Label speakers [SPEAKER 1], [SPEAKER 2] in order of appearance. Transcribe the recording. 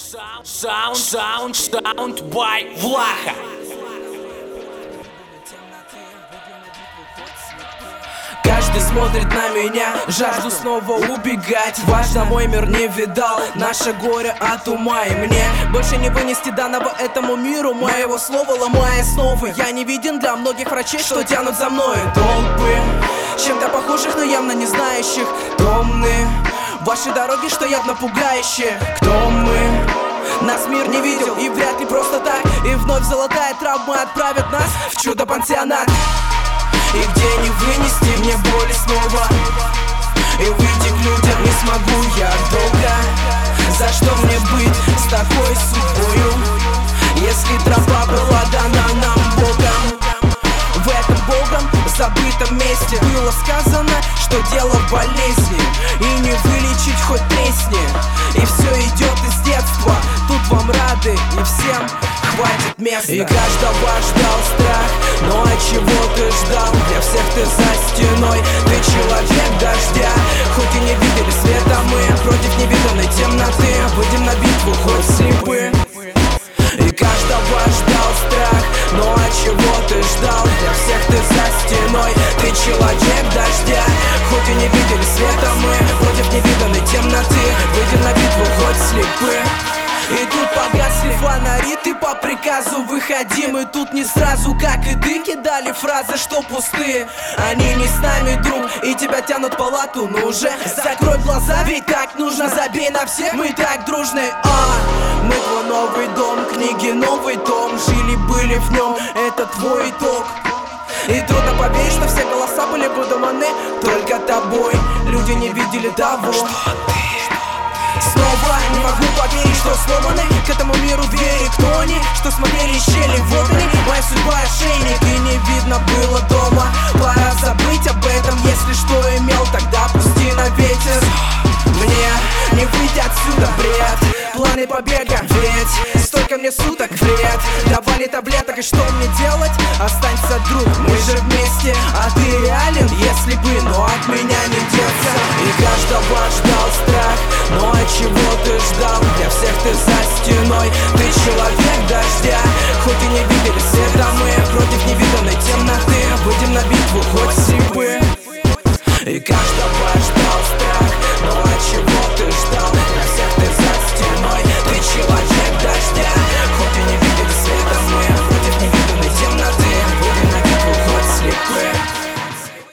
[SPEAKER 1] Sound by Vlacha.
[SPEAKER 2] Каждый смотрит на меня, жажду снова убегать. Важно, мой мир не видал наше горе от ума. И мне больше не вынести данного этому миру моего слова, ломая основы. Я не виден для многих врачей, что тянут за мной толпы чем-то похожих, но явно не знающих. Томны ваши дороги, что явно пугающие. Кто мы? Нас мир не видел, и вряд ли просто так. И вновь золотая травма отправит нас в чудо-пансионат. И где не вынести мне боли снова, и выйти к людям не смогу я долго. За что мне быть с такой судьбою, если тропа была дана нам Богом? В этом Богом забытом месте было сказано, что дело в болезни, и не вылечить хоть тресни. И все идет из детства, тут вам рады, и всем хватит места. И каждого ждал страх, но от чего ты ждал? Для всех ты за стеной, ты человек дождя. Хоть и не видели света мы, против невиданной темноты выйдем на битву, хоть слепы. И каждого ждал страх, но от чего ты ждал? Для всех ты за стеной, ты человек дождя. Хоть и не видели света мы, против невиданной темноты выйдем на битву, хоть слепы. И тут погасли фонари, ты по приказу выходим. И тут не сразу, как и ты, кидали фразы, что пустые. Они не с нами, друг, и тебя тянут в палату. Ну уже закрой глаза, ведь так нужно. Забей на всех, мы так дружны. Мы твой новый дом, книги новый том. Жили-были в нем, это твой итог. И трудно поверить, что все голоса были выдуманы только тобой. Люди не видели того, что ты. Снова не могу поверить, что сломаны к этому миру двери. Кто они, что смотрели щели? Вот они, моя судьба ошейник. И не видно было дома. Пора забыть об этом. Если что имел, тогда пусти на ветер. Мне не выйти отсюда, бред. Планы побега, ведь столько мне суток вред. Давали таблеток, и что мне делать? Останься, друг, мы же вместе. А ты реален, если бы, но от меня не деться. И каждого ждал страх, но от чего ты ждал? Для всех ты за стеной, ты человек дождя. Хоть и не видели света мы, против невиданной темноты выйдем на битву, хоть слепы. И каждого